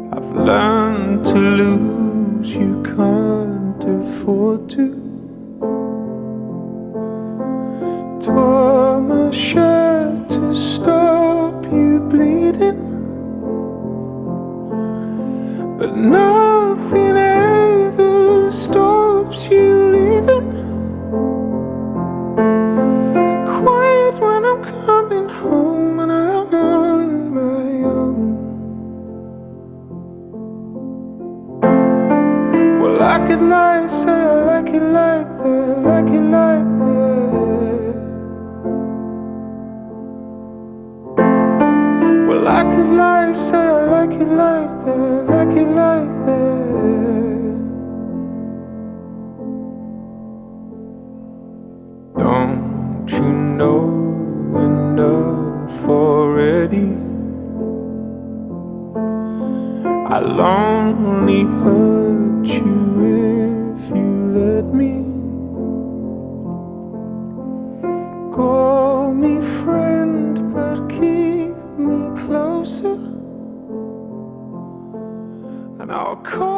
I've learned to lose, you can't afford to. Tore my shirt to stop you bleeding, but nothing ever stops you leaving. Quiet when I'm coming home and I'm on my own. Well, I could lie, say I like it like that, like it like that. Well, I could lie, say I like it like that, like it like that. Don't you know enough already? I'll only hurt you if you let me. Call me friend, but keep me closer, and I'll call